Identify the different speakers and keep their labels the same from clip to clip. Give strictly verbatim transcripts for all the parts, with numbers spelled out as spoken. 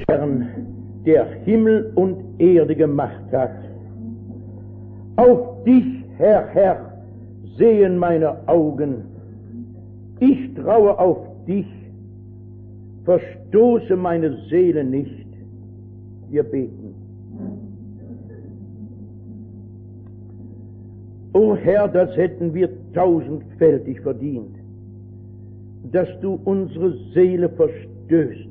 Speaker 1: Herrn, der Himmel und Erde gemacht hat. Auf dich, Herr, Herr, sehen meine Augen. Ich traue auf dich, verstoße meine Seele nicht. Wir beten. O Herr, das hätten wir tausendfältig verdient, dass du unsere Seele verstößt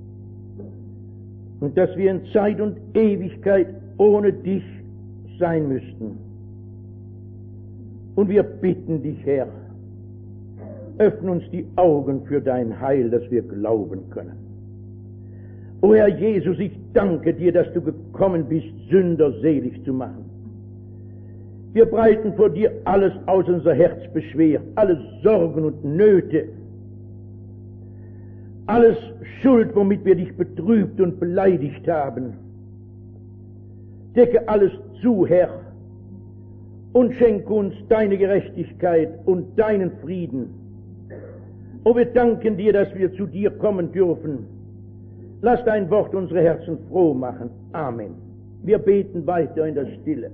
Speaker 1: und dass wir in Zeit und Ewigkeit ohne dich sein müssten. Und wir bitten dich, Herr, öffne uns die Augen für dein Heil, dass wir glauben können. O Herr Jesus, ich danke dir, dass du gekommen bist, Sünder selig zu machen. Wir breiten vor dir alles aus, unser Herz beschwert, alle Sorgen und Nöte, alles Schuld, womit wir dich betrübt und beleidigt haben. Decke alles zu, Herr, und schenke uns deine Gerechtigkeit und deinen Frieden. O, wir danken dir, dass wir zu dir kommen dürfen. Lass dein Wort unsere Herzen froh machen. Amen. Wir beten weiter in der Stille.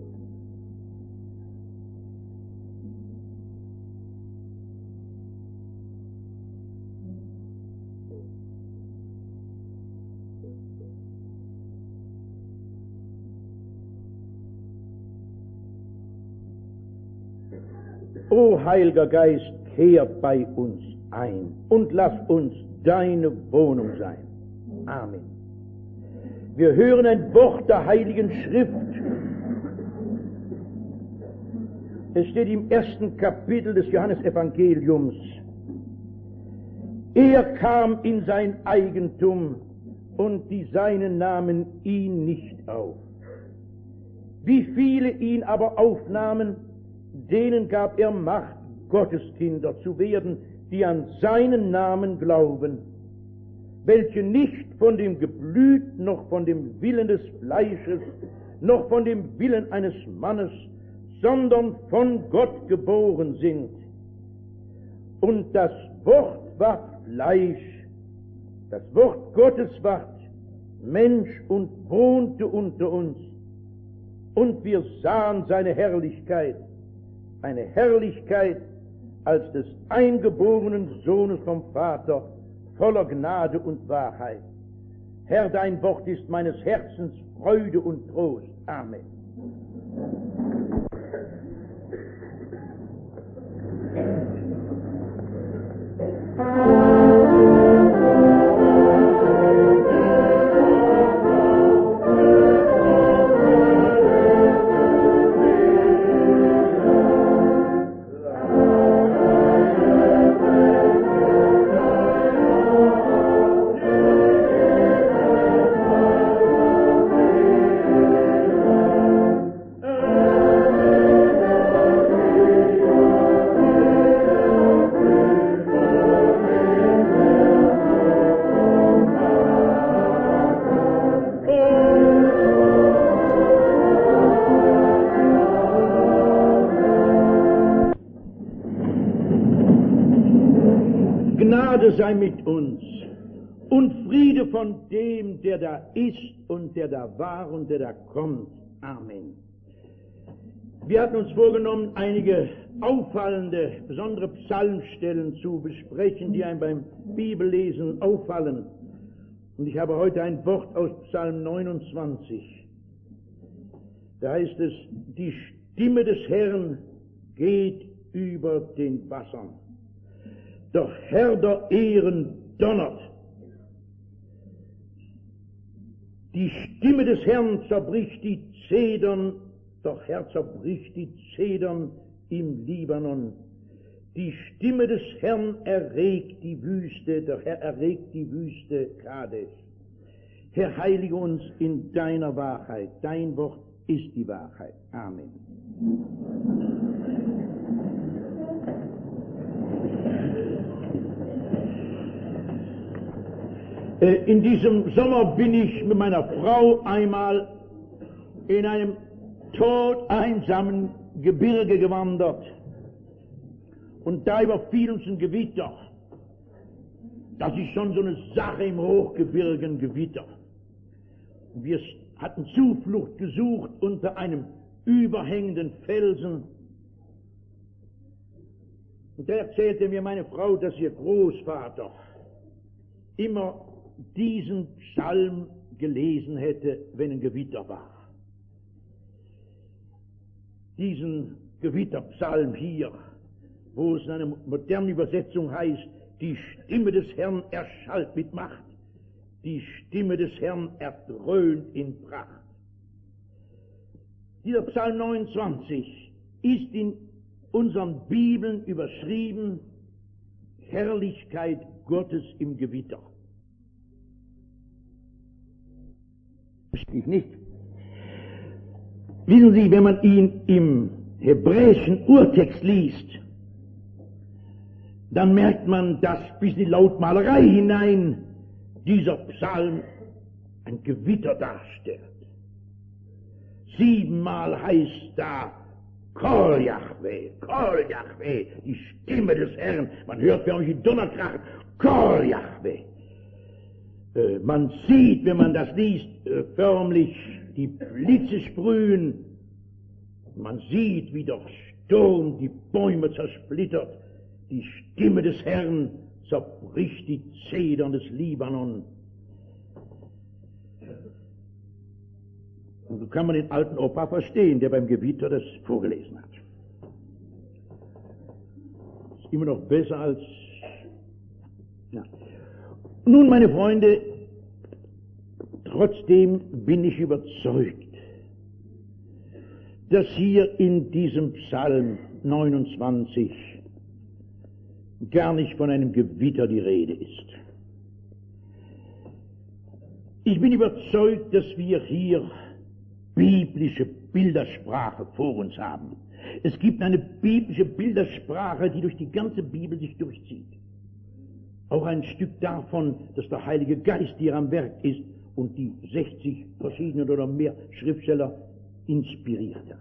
Speaker 1: O Heiliger Geist, kehr bei uns ein und lass uns deine Wohnung sein. Amen. Wir hören ein Wort der Heiligen Schrift. Es steht im ersten Kapitel des Johannesevangeliums. Er kam in sein Eigentum und die Seinen nahmen ihn nicht auf. Wie viele ihn aber aufnahmen, denen gab er Macht, Gotteskinder zu werden, die an seinen Namen glauben, welche nicht von dem Geblüt, noch von dem Willen des Fleisches, noch von dem Willen eines Mannes, sondern von Gott geboren sind. Und das Wort ward Fleisch, das Wort Gottes ward Mensch und wohnte unter uns. Und wir sahen seine Herrlichkeit, eine Herrlichkeit als des eingeborenen Sohnes vom Vater, voller Gnade und Wahrheit. Herr, dein Wort ist meines Herzens Freude und Trost. Amen. Sei mit uns und Friede von dem, der da ist und der da war und der da kommt. Amen. Wir hatten uns vorgenommen, einige auffallende, besondere Psalmstellen zu besprechen, die einem beim Bibellesen auffallen. Und ich habe heute ein Wort aus Psalm neunundzwanzig. Da heißt es, die Stimme des Herrn geht über den Wassern. Doch Herr der Ehren donnert. Die Stimme des Herrn zerbricht die Zedern, doch Herr zerbricht die Zedern im Libanon. Die Stimme des Herrn erregt die Wüste, doch Herr erregt die Wüste Kades. Herr, heilige uns in deiner Wahrheit. Dein Wort ist die Wahrheit. Amen. In diesem Sommer bin ich mit meiner Frau einmal in einem todeinsamen Gebirge gewandert und da überfiel uns ein Gewitter. Das ist schon so eine Sache im Hochgebirgen Gewitter. Wir hatten Zuflucht gesucht unter einem überhängenden Felsen. Und da erzählte mir meine Frau, dass ihr Großvater immer diesen Psalm gelesen hätte, wenn ein Gewitter war. Diesen Gewitterpsalm hier, wo es in einer modernen Übersetzung heißt, die Stimme des Herrn erschallt mit Macht, die Stimme des Herrn erdröhnt in Pracht. Dieser Psalm neunundzwanzig ist in unseren Bibeln überschrieben, Herrlichkeit Gottes im Gewitter. Ich nicht. Wissen Sie, wenn man ihn im hebräischen Urtext liest, dann merkt man, dass bis in die Lautmalerei hinein dieser Psalm ein Gewitter darstellt. Siebenmal heißt da Kol Yahweh, Kol Yahweh, die Stimme des Herrn. Man hört förmlich die Donnerkrachen, Kol Yahweh. Äh, man sieht, wenn man das liest, äh, förmlich die Blitze sprühen. Man sieht, wie der Sturm die Bäume zersplittert. Die Stimme des Herrn zerbricht die Zedern des Libanon. Und so kann man den alten Opa verstehen, der beim Gewitter das vorgelesen hat. Ist immer noch besser als... Ja. Nun, meine Freunde, trotzdem bin ich überzeugt, dass hier in diesem Psalm neunundzwanzig gar nicht von einem Gewitter die Rede ist. Ich bin überzeugt, dass wir hier biblische Bildersprache vor uns haben. Es gibt eine biblische Bildersprache, die durch die ganze Bibel sich durchzieht. Auch ein Stück davon, dass der Heilige Geist hier am Werk ist und die sechzig verschiedenen oder mehr Schriftsteller inspiriert hat.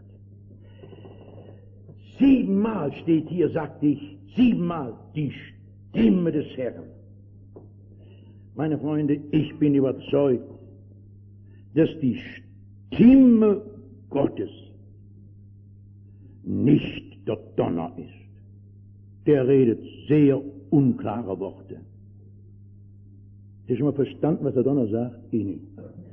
Speaker 1: Siebenmal steht hier, sagte ich, siebenmal die Stimme des Herrn. Meine Freunde, ich bin überzeugt, dass die Stimme Gottes nicht der Donner ist. Der redet sehr unklare Worte. Habt ihr schon mal verstanden, was der Donner sagt? Ich nicht.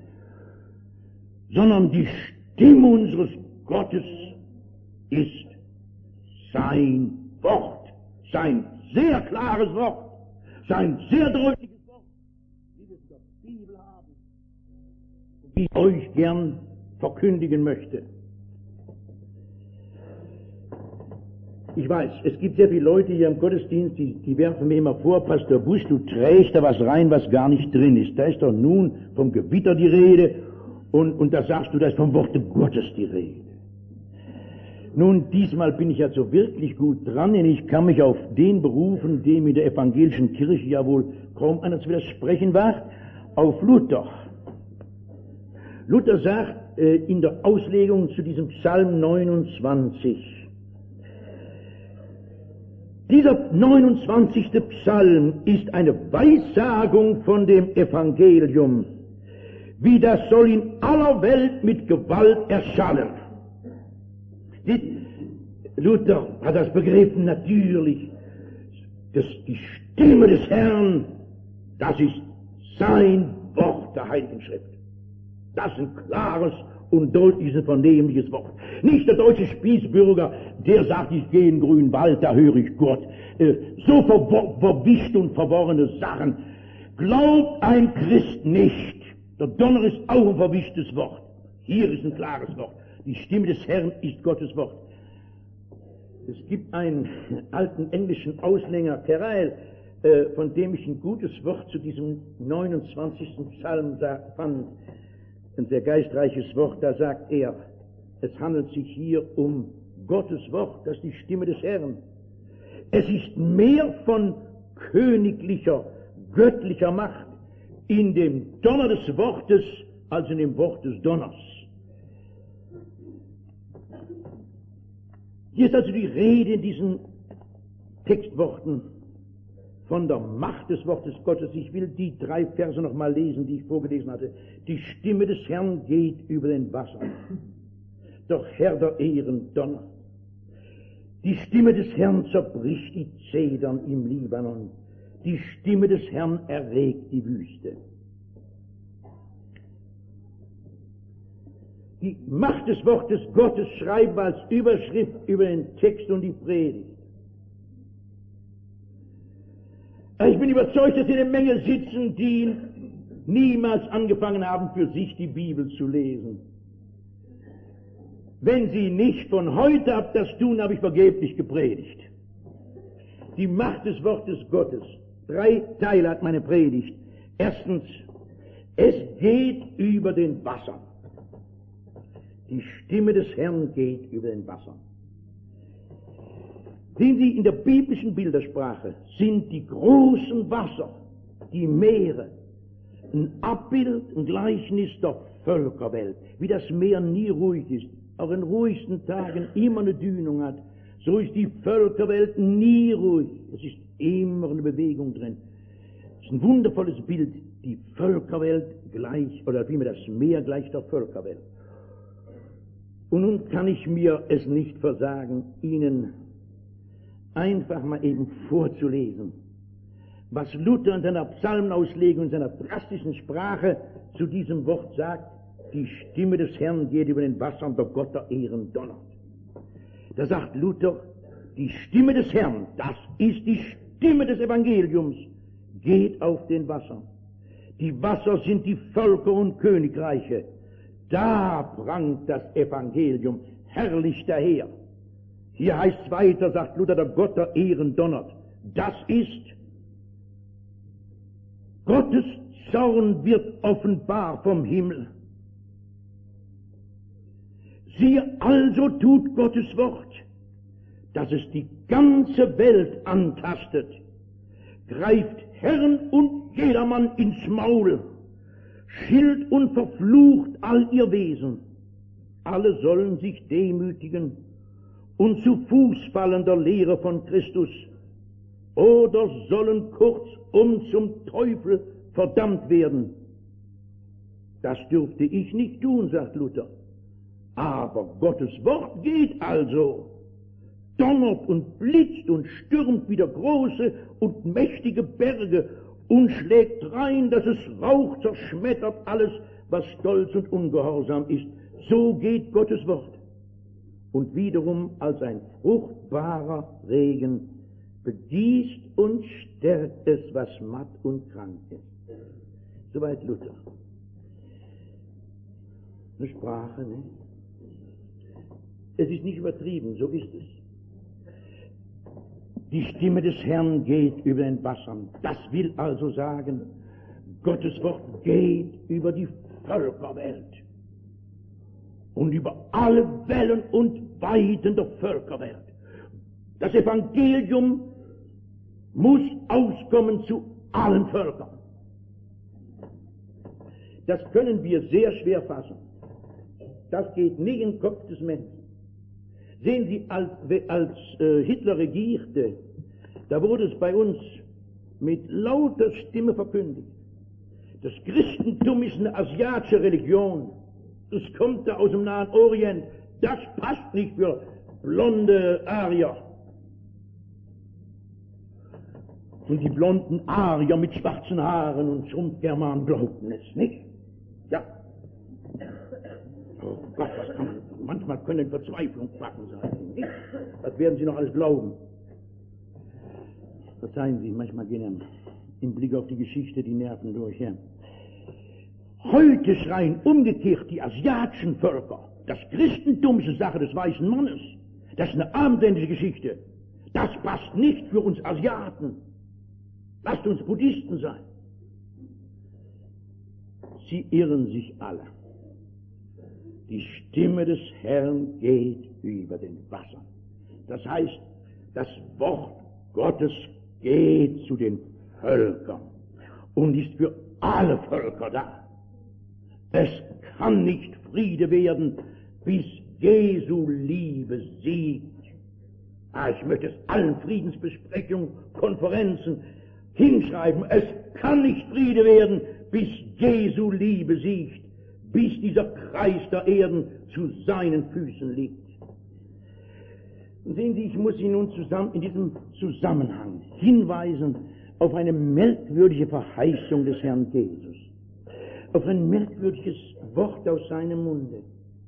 Speaker 1: Sondern die Stimme unseres Gottes ist sein Wort, sein sehr klares Wort, sein sehr deutliches Wort, wie wir es in der Bibel haben, wie ich euch gern verkündigen möchte. Ich weiß, es gibt sehr viele Leute hier im Gottesdienst, die, die werfen mir immer vor, Pastor Busch, du trägst da was rein, was gar nicht drin ist. Da ist doch nun vom Gewitter die Rede und, und da sagst du, da ist vom Worte Gottes die Rede. Nun, diesmal bin ich ja so wirklich gut dran, denn ich kann mich auf den berufen, dem in der evangelischen Kirche ja wohl kaum einer zu widersprechen wagt, auf Luther. Luther sagt äh, in der Auslegung zu diesem Psalm neunundzwanzig, dieser neunundzwanzigste Psalm ist eine Weissagung von dem Evangelium, wie das soll in aller Welt mit Gewalt erschallen. Luther hat das begriffen, natürlich, dass die Stimme des Herrn, das ist sein Wort der Heiligen Schrift. Das ist ein klares und deutliches, vernehmliches Wort. Nicht der deutsche Spießbürger, der sagt, ich gehe in den grünen Wald, da höre ich Gott. Äh, so ver verwischt und verworrene Sachen. Glaubt ein Christ nicht. Der Donner ist auch ein verwischtes Wort. Hier ist ein klares Wort. Die Stimme des Herrn ist Gottes Wort. Es gibt einen alten englischen Ausleger, Carryle, äh, von dem ich ein gutes Wort zu diesem neunundzwanzigsten Psalm fand. Ein sehr geistreiches Wort, da sagt er, es handelt sich hier um Gottes Wort, das ist die Stimme des Herrn. Es ist mehr von königlicher, göttlicher Macht in dem Donner des Wortes als in dem Wort des Donners. Hier ist also die Rede in diesen Textworten von der Macht des Wortes Gottes. Ich will die drei Verse noch mal lesen, die ich vorgelesen hatte. Die Stimme des Herrn geht über den Wassern. Doch Herr der Ehren donnert. Die Stimme des Herrn zerbricht die Zedern im Libanon. Die Stimme des Herrn erregt die Wüste. Die Macht des Wortes Gottes schreiben wir als Überschrift über den Text und die Predigt. Ich bin überzeugt, dass hier eine Menge sitzen, die niemals angefangen haben, für sich die Bibel zu lesen. Wenn sie nicht von heute ab das tun, habe ich vergeblich gepredigt. Die Macht des Wortes Gottes. Drei Teile hat meine Predigt. Erstens, es geht über den Wassern. Die Stimme des Herrn geht über den Wassern. Sehen Sie, in der biblischen Bildersprache sind die großen Wasser, die Meere, ein Abbild, ein Gleichnis der Völkerwelt. Wie das Meer nie ruhig ist, auch in ruhigsten Tagen immer eine Dünung hat, so ist die Völkerwelt nie ruhig. Es ist immer eine Bewegung drin. Es ist ein wundervolles Bild, die Völkerwelt gleich, oder vielmehr das Meer gleich der Völkerwelt. Und nun kann ich mir es nicht versagen, Ihnen einfach mal eben vorzulesen, was Luther in seiner Psalmenauslegung, in seiner drastischen Sprache zu diesem Wort sagt: Die Stimme des Herrn geht über den Wassern, der Gott der Ehren donnert. Da sagt Luther, die Stimme des Herrn, das ist die Stimme des Evangeliums, geht auf den Wassern. Die Wasser sind die Völker und Königreiche. Da prangt das Evangelium herrlich daher. Hier heißt es weiter, sagt Luther, der Gott der Ehren donnert. Das ist, Gottes Zorn wird offenbar vom Himmel. Siehe, also tut Gottes Wort, dass es die ganze Welt antastet, greift Herren und jedermann ins Maul, schilt und verflucht all ihr Wesen. Alle sollen sich demütigen und zu Fuß fallen der Lehre von Christus, oder sollen kurzum zum Teufel verdammt werden. Das dürfte ich nicht tun, sagt Luther. Aber Gottes Wort geht also, donnert und blitzt und stürmt wieder große und mächtige Berge und schlägt rein, dass es Rauch zerschmettert alles, was stolz und ungehorsam ist. So geht Gottes Wort. Und wiederum als ein fruchtbarer Regen begießt und stärkt es, was matt und krank ist. Soweit Luther. Eine Sprache, ne? Es ist nicht übertrieben, so ist es. Die Stimme des Herrn geht über den Wassern. Das will also sagen, Gottes Wort geht über die Völkerwelt und über alle Wellen und Weiten der Völkerwelt. Das Evangelium muss auskommen zu allen Völkern. Das können wir sehr schwer fassen. Das geht nicht in den Kopf des Menschen. Sehen Sie, als, als äh, Hitler regierte, da wurde es bei uns mit lauter Stimme verkündigt. Das Christentum ist eine asiatische Religion. Es kommt da aus dem Nahen Orient. Das passt nicht für blonde Arier. Und die blonden Arier mit schwarzen Haaren und Schrumpfgermanen glaubten es nicht. Ja. Oh Gott, was kann man, manchmal können Verzweiflung packen sein. Nicht? Das werden Sie noch alles glauben. Verzeihen Sie, manchmal gehen einem im Blick auf die Geschichte die Nerven durch. Ja. Heute schreien umgekehrt die asiatischen Völker, das Christentum ist eine Sache des weißen Mannes. Das ist eine abendländische Geschichte. Das passt nicht für uns Asiaten. Lasst uns Buddhisten sein. Sie irren sich alle. Die Stimme des Herrn geht über den Wassern. Das heißt, das Wort Gottes geht zu den Völkern und ist für alle Völker da. Es kann nicht Friede werden, bis Jesu Liebe siegt. Ah, ich möchte es allen Friedensbesprechungen, Konferenzen, hinschreiben, es kann nicht Friede werden, bis Jesu Liebe siegt, bis dieser Kreis der Erden zu seinen Füßen liegt. Und sehen Sie, ich muss Sie nun zusammen, in diesem Zusammenhang hinweisen auf eine merkwürdige Verheißung des Herrn Jesus, auf ein merkwürdiges Wort aus seinem Munde.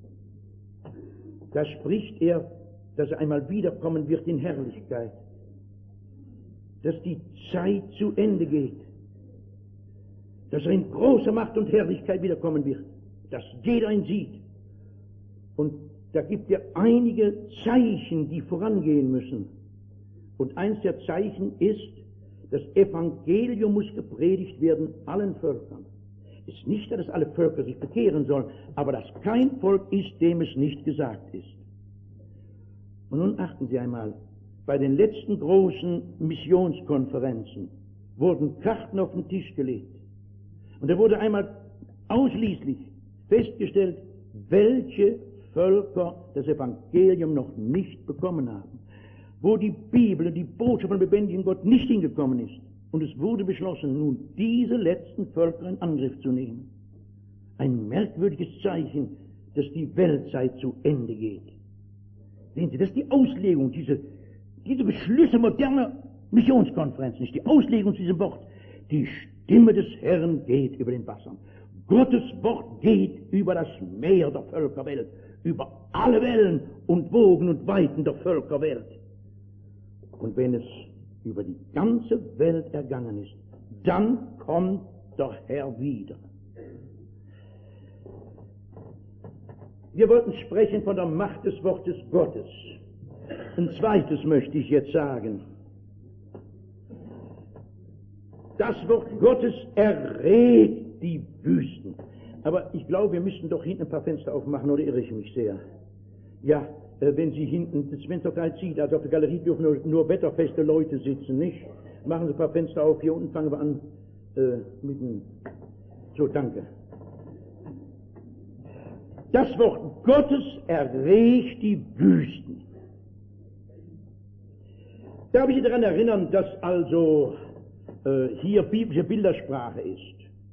Speaker 1: Da spricht er, dass er einmal wiederkommen wird in Herrlichkeit, dass die Zeit zu Ende geht, dass er in großer Macht und Herrlichkeit wiederkommen wird, dass jeder ihn sieht. Und da gibt er einige Zeichen, die vorangehen müssen. Und eins der Zeichen ist, das Evangelium muss gepredigt werden allen Völkern. Es ist nicht, dass alle Völker sich bekehren sollen, aber dass kein Volk ist, dem es nicht gesagt ist. Und nun achten Sie einmal, bei den letzten großen Missionskonferenzen wurden Karten auf den Tisch gelegt. Und da wurde einmal ausschließlich festgestellt, welche Völker das Evangelium noch nicht bekommen haben, wo die Bibel und die Botschaft von lebendigem Gott nicht hingekommen ist. Und es wurde beschlossen, nun diese letzten Völker in Angriff zu nehmen. Ein merkwürdiges Zeichen, dass die Weltzeit zu Ende geht. Sehen Sie, das ist die Auslegung, diese, diese Beschlüsse moderner Missionskonferenzen, ist die Auslegung zu diesem Wort. Die Stimme des Herrn geht über den Wassern. Gottes Wort geht über das Meer der Völkerwelt, über alle Wellen und Wogen und Weiten der Völkerwelt. Und wenn es über die ganze Welt ergangen ist, dann kommt der Herr wieder. Wir wollten sprechen von der Macht des Wortes Gottes. Ein zweites möchte ich jetzt sagen. Das Wort Gottes erregt die Wüsten. Aber ich glaube, wir müssten doch hinten ein paar Fenster aufmachen, oder irre ich mich sehr? Ja, äh, wenn Sie hinten das Fenster gleich sieht, also auf der Galerie dürfen nur, nur wetterfeste Leute sitzen, nicht? Machen Sie ein paar Fenster auf, hier unten fangen wir an äh, mit dem... So, danke. Das Wort Gottes erregt die Wüsten. Darf ich Sie daran erinnern, dass also äh, hier biblische Bildersprache ist?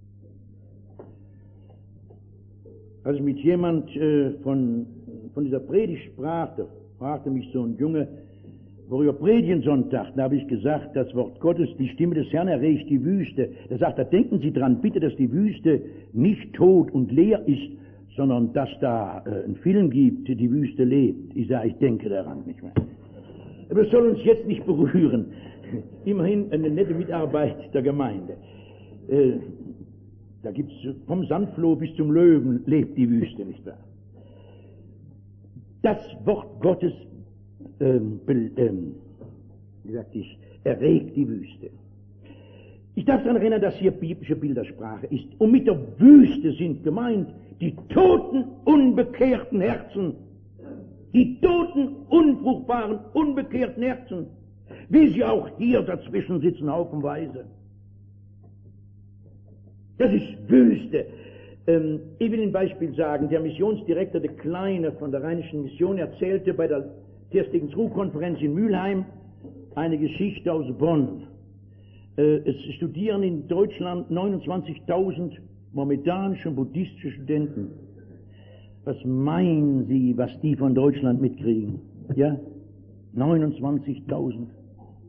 Speaker 1: Als ich mit jemand äh, von, von dieser Predigt sprach, da fragte mich so ein Junge, worüber predigen Sonntag? Da habe ich gesagt, das Wort Gottes, die Stimme des Herrn erregt die Wüste. Da sagt er, denken Sie dran, bitte, dass die Wüste nicht tot und leer ist, sondern dass da äh, einen Film gibt, die Wüste lebt. Ich sage, ich denke daran, nicht mehr. Aber es soll uns jetzt nicht berühren. Immerhin eine nette Mitarbeit der Gemeinde. Äh, da gibt's vom Sandfloh bis zum Löwen lebt die Wüste, nicht wahr? Das Wort Gottes, ähm, ähm, wie sagt ich, erregt die Wüste. Ich darf daran erinnern, dass hier biblische Bildersprache ist. Und mit der Wüste sind gemeint die toten, unbekehrten Herzen. Die toten, unfruchtbaren, unbekehrten Herzen. Wie sie auch hier dazwischen sitzen, haufenweise. Das ist Wüste. Ähm, ich will Ihnen ein Beispiel sagen. Der Missionsdirektor de Kleine von der Rheinischen Mission erzählte bei der Terstigen-Ruh-Konferenz in Mülheim eine Geschichte aus Bonn. Äh, es studieren in Deutschland neunundzwanzigtausend mohammedanische buddhistische Studenten. Was meinen Sie, was die von Deutschland mitkriegen? Ja? neunundzwanzigtausend.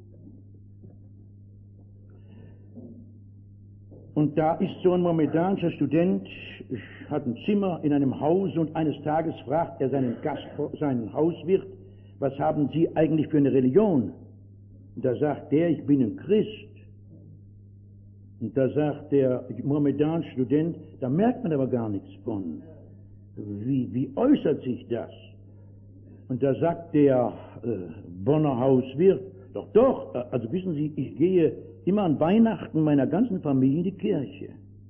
Speaker 1: Und da ist so ein mohammedanischer Student, hat ein Zimmer in einem Haus und eines Tages fragt er seinen Gast, seinen Hauswirt, was haben Sie eigentlich für eine Religion? Und da sagt der, ich bin ein Christ. Und da sagt der mohammedanische Student, da merkt man aber gar nichts von. Wie, wie äußert sich das? Und da sagt der äh, Bonner Hauswirt, doch, doch, also wissen Sie, ich gehe immer an Weihnachten meiner ganzen Familie in die Kirche.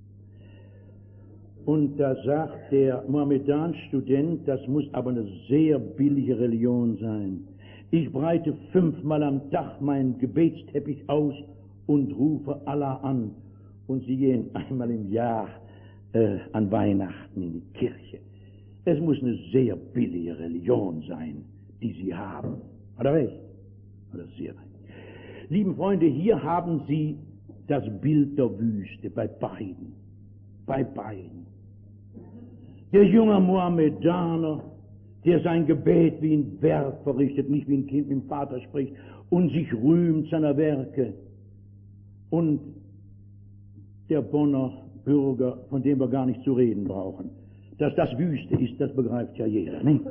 Speaker 1: Und da sagt der mohammedanische Student, das muss aber eine sehr billige Religion sein. Ich breite fünfmal am Tag meinen Gebetsteppich aus und rufe Allah an. Und sie gehen einmal im Jahr äh, an Weihnachten in die Kirche. Es muss eine sehr billige Religion sein, die sie haben. Hat er recht? Hat er sehr recht. Lieben Freunde, hier haben Sie das Bild der Wüste bei beiden. Bei beiden. Der junge Mohammedaner, der sein Gebet wie ein Werk verrichtet, nicht wie ein Kind mit dem Vater spricht und sich rühmt seiner Werke. Und der Bonner Bürger, von dem wir gar nicht zu reden brauchen. Dass das Wüste ist, das begreift ja jeder, nicht?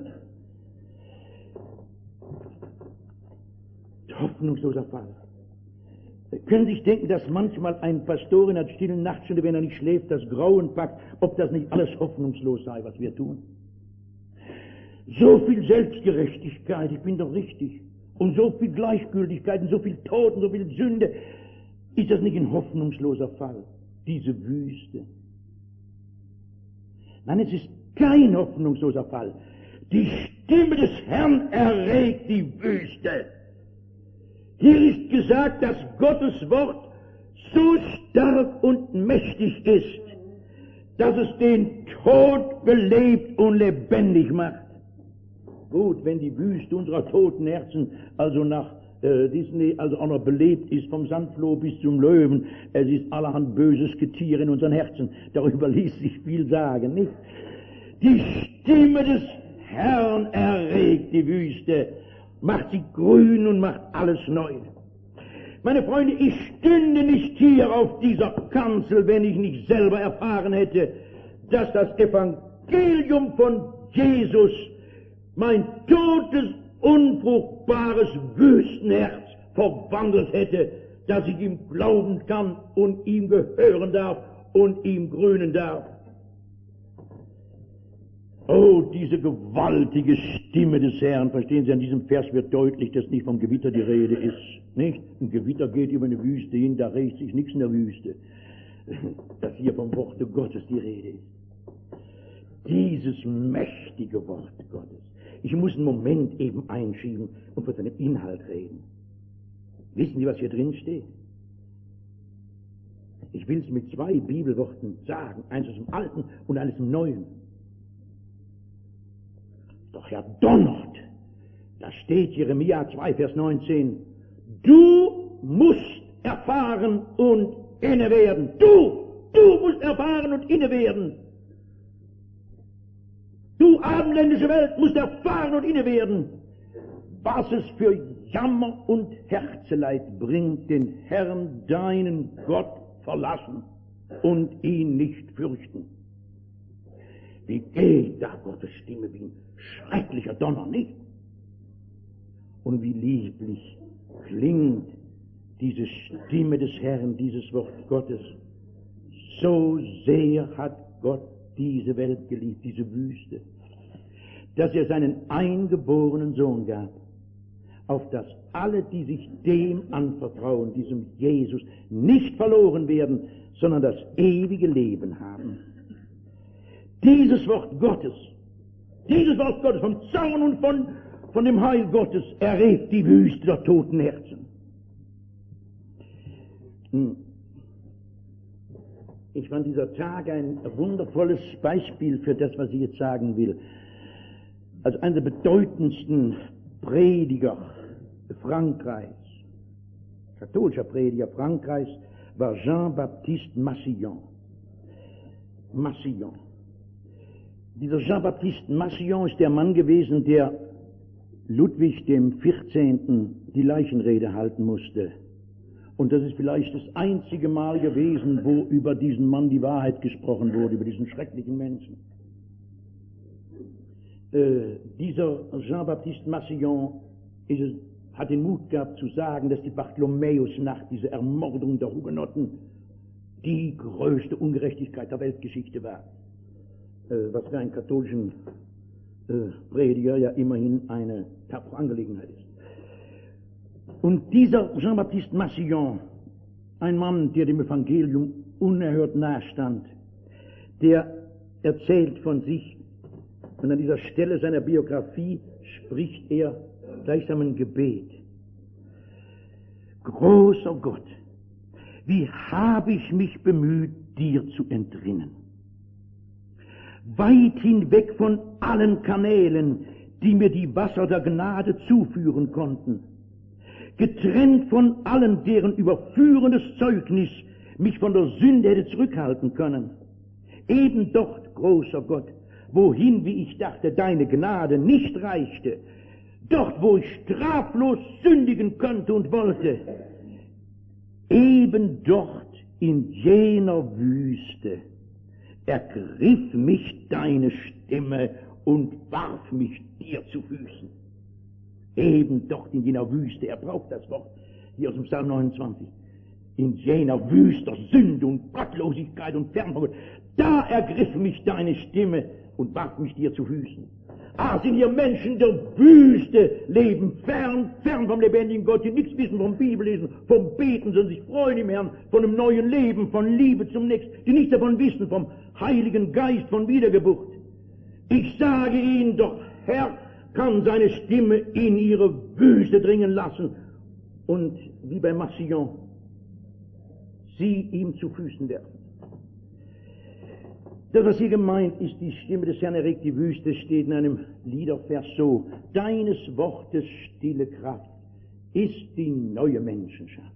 Speaker 1: Hoffnungsloser Fall. Sie können sich denken, dass manchmal ein Pastor in der stillen Nachtstunde, wenn er nicht schläft, das Grauen packt, ob das nicht alles hoffnungslos sei, was wir tun. So viel Selbstgerechtigkeit, ich bin doch richtig, und so viel Gleichgültigkeit, und so viel Tod, und so viel Sünde. Ist das nicht ein hoffnungsloser Fall, diese Wüste? Nein, es ist kein hoffnungsloser Fall. Die Stimme des Herrn erregt die Wüste. Hier ist gesagt, dass Gottes Wort so stark und mächtig ist, dass es den Tod belebt und lebendig macht. Gut, wenn die Wüste unserer toten Herzen also nach äh, Disney also auch noch belebt ist, vom Sandfloh bis zum Löwen, es ist allerhand böses Getier in unseren Herzen, darüber ließ sich viel sagen, nicht? Die Stimme des Herrn erregt die Wüste, macht sie grün und macht alles neu. Meine Freunde, ich stünde nicht hier auf dieser Kanzel, wenn ich nicht selber erfahren hätte, dass das Evangelium von Jesus mein totes, unfruchtbares Wüstenherz verwandelt hätte, dass ich ihm glauben kann und ihm gehören darf und ihm grünen darf. Oh, diese gewaltige Stimme des Herrn, verstehen Sie, an diesem Vers wird deutlich, dass nicht vom Gewitter die Rede ist, nicht? Ein Gewitter geht über eine Wüste hin, da regt sich nichts in der Wüste. Dass hier vom Worte Gottes die Rede ist. Dieses mächtige Wort Gottes. Ich muss einen Moment eben einschieben und von seinem Inhalt reden. Wissen Sie, was hier drin steht? Ich will es mit zwei Bibelworten sagen, eins aus dem Alten und eines im Neuen. Doch ja donnert, da steht Jeremia zwei, Vers neunzehn, du musst erfahren und inne werden. Du, du musst erfahren und inne werden. Du abendländische Welt musst erfahren und inne werden, was es für Jammer und Herzeleid bringt, den Herrn, deinen Gott, verlassen und ihn nicht fürchten. Wie geht da Gottes Stimme wie ein schrecklicher Donner, nicht? Und wie lieblich klingt diese Stimme des Herrn, dieses Wort Gottes. So sehr hat Gott diese Welt geliebt, diese Wüste, dass er seinen eingeborenen Sohn gab, auf dass alle, die sich dem anvertrauen, diesem Jesus, nicht verloren werden, sondern das ewige Leben haben. Dieses Wort Gottes, dieses Wort Gottes vom Zorn und von, von dem Heil Gottes erregt die Wüste der toten Herzen. Hm. Ich fand dieser Tag ein wundervolles Beispiel für das, was ich jetzt sagen will. Als einer der bedeutendsten Prediger Frankreichs, katholischer Prediger Frankreichs, war Jean-Baptiste Massillon. Massillon. Dieser Jean-Baptiste Massillon ist der Mann gewesen, der Ludwig dem vierzehnten die Leichenrede halten musste. Und das ist vielleicht das einzige Mal gewesen, wo über diesen Mann die Wahrheit gesprochen wurde, über diesen schrecklichen Menschen. Äh, dieser Jean-Baptiste Massillon ist es, hat den Mut gehabt zu sagen, dass die Bartholomäusnacht, diese Ermordung der Hugenotten, die größte Ungerechtigkeit der Weltgeschichte war. Äh, was für einen katholischen äh, Prediger ja immerhin eine tapfere Angelegenheit ist. Und dieser Jean-Baptiste Massillon, ein Mann, der dem Evangelium unerhört nahestand, der erzählt von sich, und an dieser Stelle seiner Biografie spricht er gleichsam ein Gebet. Großer Gott, wie habe ich mich bemüht, dir zu entrinnen. Weit hinweg von allen Kanälen, die mir die Wasser der Gnade zuführen konnten. Getrennt von allen, deren überführendes Zeugnis mich von der Sünde hätte zurückhalten können. Eben dort, großer Gott, wohin, wie ich dachte, deine Gnade nicht reichte, dort, wo ich straflos sündigen könnte und wollte, eben dort in jener Wüste ergriff mich deine Stimme und warf mich dir zu Füßen. Eben dort in jener Wüste, er braucht das Wort hier aus dem Psalm neunundzwanzig, in jener Wüste Sünde und Gottlosigkeit und Fern von Gott, da ergriff mich deine Stimme und warf mich dir zu Füßen. Ah, sind hier Menschen der Wüste, leben fern, fern vom lebendigen Gott, die nichts wissen vom Bibellesen, vom Beten, sondern sich freuen im Herrn, von einem neuen Leben, von Liebe zum Nächsten, die nichts davon wissen, vom Heiligen Geist, von Wiedergeburt. Ich sage ihnen doch, Herr kann seine Stimme in ihre Wüste dringen lassen und wie bei Massillon sie ihm zu Füßen werfen. Das, was hier gemeint ist, die Stimme des Herrn erregt die Wüste, steht in einem Liedervers so: Deines Wortes stille Kraft ist die neue Menschenschaft.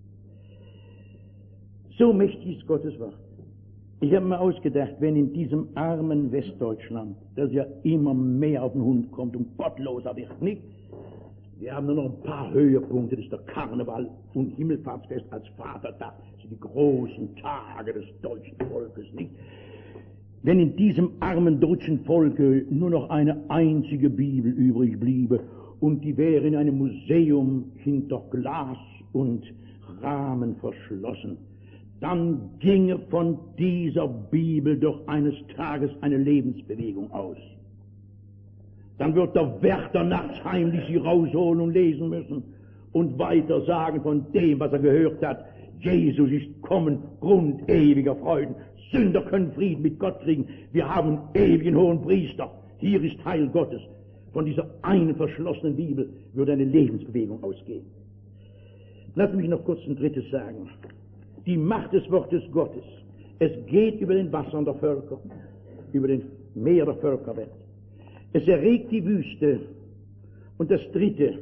Speaker 1: So mächtig ist Gottes Wort. Ich habe mir ausgedacht, wenn in diesem armen Westdeutschland, das ja immer mehr auf den Hund kommt und gottloser wird, nicht? Wir haben nur noch ein paar Höhepunkte, das ist der Karneval und Himmelfahrtsfest als Vatertag, das sind die großen Tage des deutschen Volkes, nicht? Wenn in diesem armen deutschen Volke nur noch eine einzige Bibel übrig bliebe und die wäre in einem Museum hinter Glas und Rahmen verschlossen, dann ginge von dieser Bibel doch eines Tages eine Lebensbewegung aus. Dann wird der Wärter nachts heimlich sie rausholen und lesen müssen und weiter sagen von dem, was er gehört hat. Jesus ist kommen, Grund ewiger Freuden. Sünder können Frieden mit Gott kriegen. Wir haben einen ewigen hohen Priester. Hier ist Heil Gottes. Von dieser einen verschlossenen Bibel würde eine Lebensbewegung ausgehen. Lass mich noch kurz ein drittes sagen. Die Macht des Wortes Gottes. Es geht über den Wassern der Völker, über den Meer der Völkerwelt. Es erregt die Wüste. Und das dritte,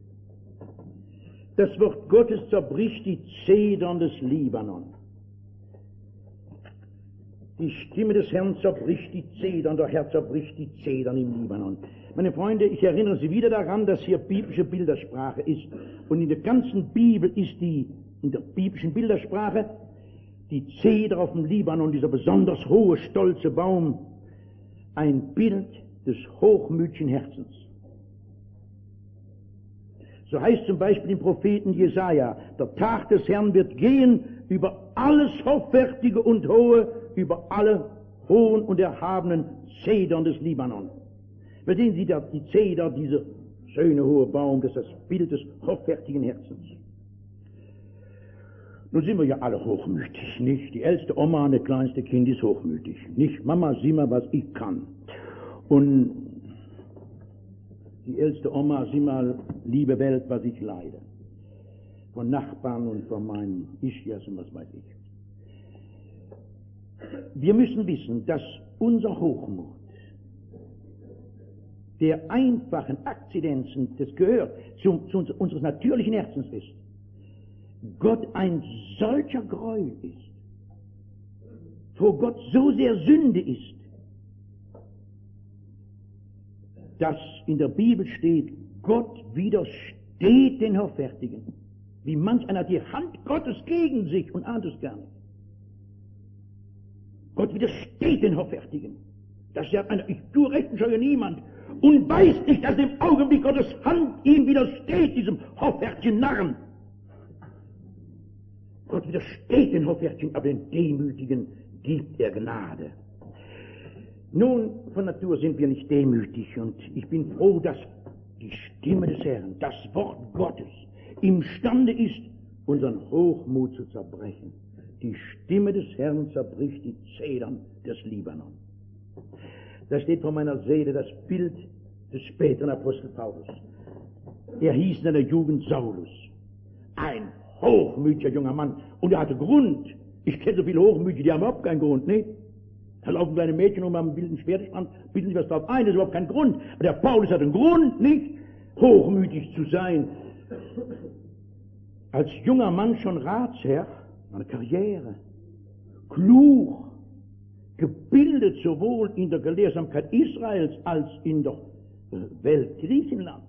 Speaker 1: das Wort Gottes zerbricht die Zedern des Libanon. Die Stimme des Herrn zerbricht die Zedern, der Herr zerbricht die Zedern im Libanon. Meine Freunde, ich erinnere Sie wieder daran, dass hier biblische Bildersprache ist. Und in der ganzen Bibel ist die, in der biblischen Bildersprache, die Zeder auf dem Libanon, dieser besonders hohe, stolze Baum, ein Bild des hochmütigen Herzens. So heißt zum Beispiel im Propheten Jesaja, der Tag des Herrn wird gehen über alles Hoffärtige und Hohe, über alle hohen und erhabenen Zedern des Libanon. Verstehen Sie, die Zeder, dieser schöne hohe Baum, das ist das Bild des hoffärtigen Herzens. Nun sind wir ja alle hochmütig, nicht? Die älteste Oma und das kleinste Kind ist hochmütig. Nicht, Mama, sieh mal, was ich kann. Und die älteste Oma, sieh mal, liebe Welt, was ich leide. Von Nachbarn und von meinen Ischias und was weiß ich. Wir müssen wissen, dass unser Hochmut der einfachen Akzidenzen, das gehört zu, zu uns, unseres natürlichen Herzens ist, Gott ein solcher Gräuel ist, vor Gott so sehr Sünde ist, dass in der Bibel steht, Gott widersteht den Hoffärtigen. Wie manch einer hat die Hand Gottes gegen sich und ahnt es gar nicht. Gott widersteht den Hoffärtigen. Das sagt einer, ich tue Recht und scheue niemand. Und weiß nicht, dass im Augenblick Gottes Hand ihm widersteht, diesem hoffärtigen Narren. Gott widersteht den Hoffärtigen, aber den Demütigen gibt er Gnade. Nun, von Natur sind wir nicht demütig und ich bin froh, dass die Stimme des Herrn, das Wort Gottes, imstande ist, unseren Hochmut zu zerbrechen. Die Stimme des Herrn zerbricht die Zedern des Libanon. Da steht vor meiner Seele das Bild des späteren Apostel Paulus. Er hieß in seiner Jugend Saulus. Ein hochmütiger junger Mann. Und er hatte Grund. Ich kenne so viele Hochmütige, die haben überhaupt keinen Grund, nicht? Da laufen kleine Mädchen um am wilden Schwertstrand, bilden sich was drauf ein, das ist überhaupt kein Grund. Aber der Paulus hat einen Grund, nicht hochmütig zu sein. Als junger Mann schon Ratsherr eine Karriere, klug, gebildet sowohl in der Gelehrsamkeit Israels als in der Welt Griechenlands.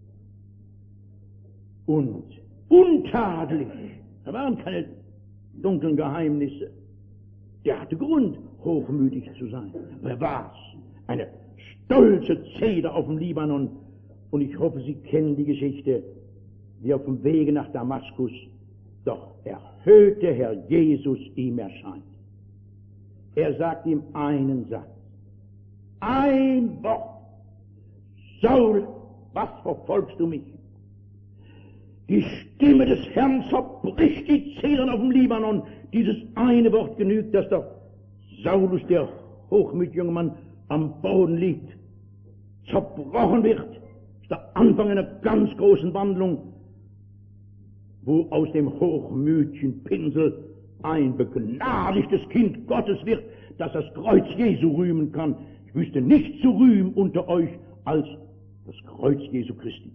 Speaker 1: Und untadelig, da waren keine dunklen Geheimnisse. Der hatte Grund, hochmütig zu sein. Aber er war's, eine stolze Zeder auf dem Libanon. Und ich hoffe, Sie kennen die Geschichte, wie auf dem Wege nach Damaskus doch erhöhte Herr Jesus ihm erscheint. Er sagt ihm einen Satz, ein Wort: Saul, was verfolgst du mich? Die Stimme des Herrn zerbricht die Zedern auf dem Libanon. Dieses eine Wort genügt, dass der Saulus, der hochmütige junge Mann, am Boden liegt, zerbrochen wird. Das ist der Anfang einer ganz großen Wandlung, wo aus dem hochmütigen Pinsel ein begnadigtes Kind Gottes wird, das das Kreuz Jesu rühmen kann. Ich wüsste nicht zu rühmen unter euch als das Kreuz Jesu Christi.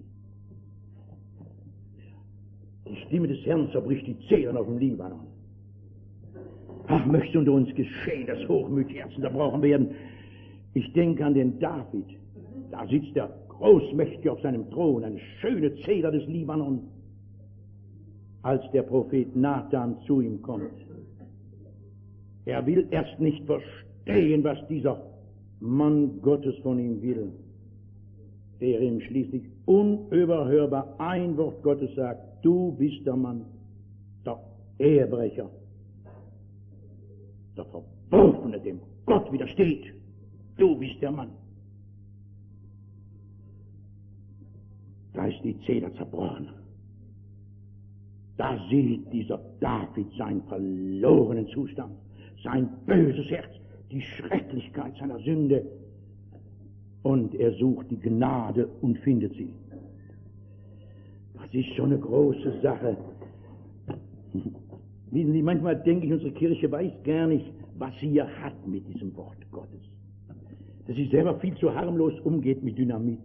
Speaker 1: Die Stimme des Herrn zerbricht die Zedern auf dem Libanon. Ach, möchte unter uns geschehen, dass hochmütige Herzen zerbrochen werden. Ich denke an den David. Da sitzt der Großmächtige auf seinem Thron, eine schöne Zeder des Libanon. Als der Prophet Nathan zu ihm kommt. Er will erst nicht verstehen, was dieser Mann Gottes von ihm will, der ihm schließlich unüberhörbar ein Wort Gottes sagt: Du bist der Mann, der Ehebrecher, der Verworfene, dem Gott widersteht. Du bist der Mann. Da ist die Zeder zerbrochen. Da sieht dieser David seinen verlorenen Zustand, sein böses Herz, die Schrecklichkeit seiner Sünde, und er sucht die Gnade und findet sie. Das ist schon eine große Sache. Wissen Sie, manchmal denke ich, unsere Kirche weiß gar nicht, was sie hier hat mit diesem Wort Gottes. Dass sie selber viel zu harmlos umgeht mit Dynamit.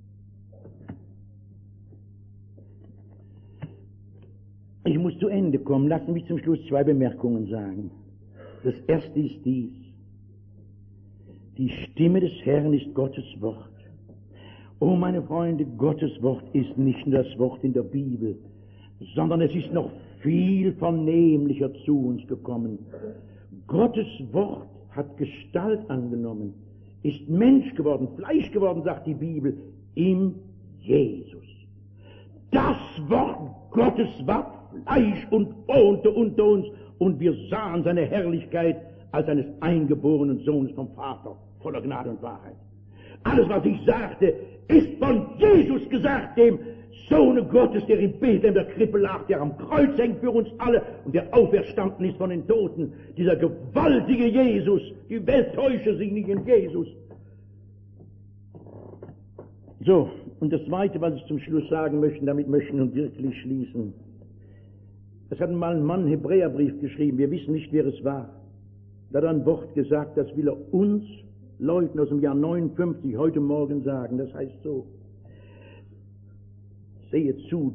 Speaker 1: Ich muss zu Ende kommen. Lassen mich zum Schluss zwei Bemerkungen sagen. Das erste ist dies: Die Stimme des Herrn ist Gottes Wort. Oh, meine Freunde, Gottes Wort ist nicht nur das Wort in der Bibel, sondern es ist noch viel vernehmlicher zu uns gekommen. Gottes Wort hat Gestalt angenommen, ist Mensch geworden, Fleisch geworden, sagt die Bibel, im Jesus. Das Wort Gottes war Fleisch und wohnte unter uns, und wir sahen seine Herrlichkeit als eines eingeborenen Sohnes vom Vater, voller Gnade und Wahrheit. Alles, was ich sagte, ist von Jesus gesagt, dem Sohne Gottes, der in Bethlehem der Krippe lag, der am Kreuz hängt für uns alle und der auferstanden ist von den Toten. Dieser gewaltige Jesus. Die Welt täusche sich nicht in Jesus. So, und das Zweite, was ich zum Schluss sagen möchte, damit möchten wir wirklich schließen. Es hat mal ein Mann einen Hebräerbrief geschrieben, wir wissen nicht, wer es war. Da hat er ein Wort gesagt, das will er uns Leuten aus dem Jahr neunundfünfzig heute Morgen sagen. Das heißt so: Seht zu,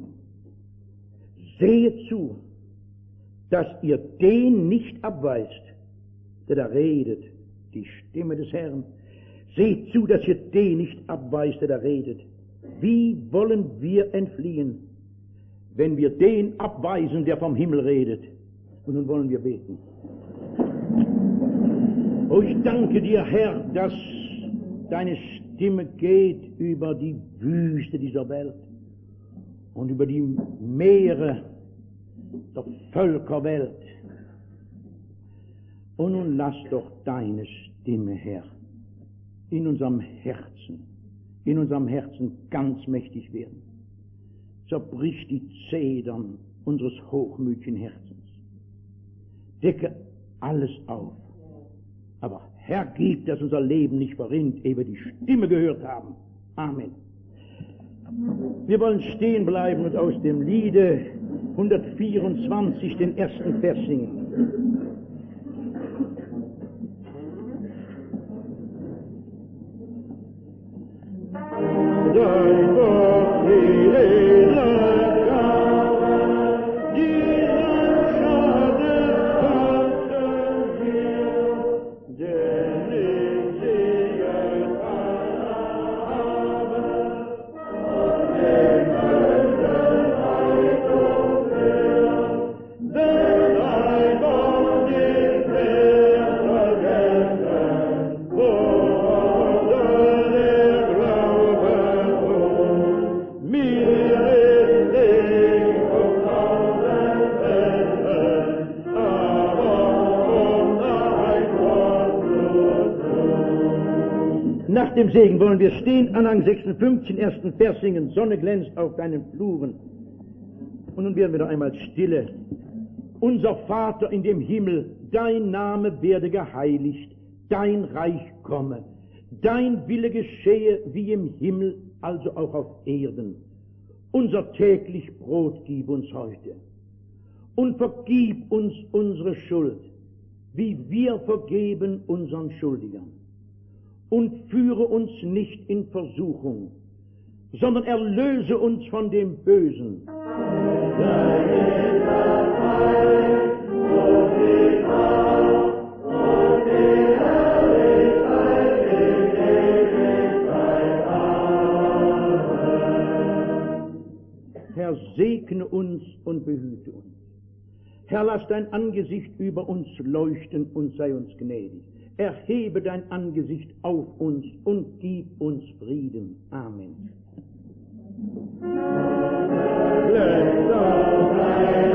Speaker 1: seht zu, dass ihr den nicht abweist, der da redet, die Stimme des Herrn. Seht zu, dass ihr den nicht abweist, der da redet. Wie wollen wir entfliehen, wenn wir den abweisen, der vom Himmel redet? Und nun wollen wir beten. Oh, ich danke dir, Herr, dass deine Stimme geht über die Wüste dieser Welt und über die Meere der Völkerwelt. Und nun lass doch deine Stimme, Herr, in unserem Herzen, in unserem Herzen ganz mächtig werden. Zerbrich die Zedern unseres hochmütigen Herzens. Decke alles auf. Aber Herr, gib, dass unser Leben nicht verrinnt, ehe wir die Stimme gehört haben. Amen. Wir wollen stehen bleiben und aus dem Liede hundertvierundzwanzig den ersten Vers singen. Dein Wort, die Ehre, die Schaden Nach dem Segen wollen wir stehen, Anhang sechsundfünfzig, ersten Vers singen, Sonne glänzt auf deinen Fluren. Und nun werden wir noch einmal stille. Unser Vater in dem Himmel, dein Name werde geheiligt, dein Reich komme, dein Wille geschehe wie im Himmel, also auch auf Erden. Unser täglich Brot gib uns heute und vergib uns unsere Schuld, wie wir vergeben unseren Schuldigern. Und führe uns nicht in Versuchung, sondern erlöse uns von dem Bösen. Herr, segne uns und behüte uns. Herr, lass dein Angesicht über uns leuchten und sei uns gnädig. Erhebe dein Angesicht auf uns und gib uns Frieden. Amen.